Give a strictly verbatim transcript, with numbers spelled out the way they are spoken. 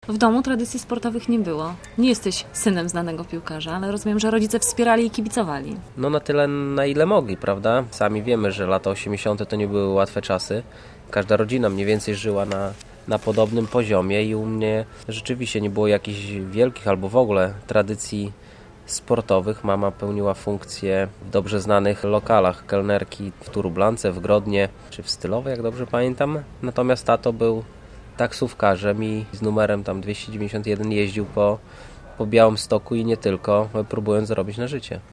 W domu tradycji sportowych nie było. Nie jesteś synem znanego piłkarza, ale rozumiem, że rodzice wspierali i kibicowali. No na tyle, na ile mogli, prawda? Sami wiemy, że lata osiemdziesiąte to nie były łatwe czasy. Każda rodzina mniej więcej żyła na, na podobnym poziomie i u mnie rzeczywiście nie było jakichś wielkich albo w ogóle tradycji sportowych. Mama pełniła funkcję w dobrze znanych lokalach, kelnerki w Turublance, w Grodnie czy w Stylowej, jak dobrze pamiętam. Natomiast tato był taksówkarzem i z numerem tam dwieście dziewięćdziesiąt jeden jeździł po, po Białymstoku i nie tylko, próbując zarobić na życie.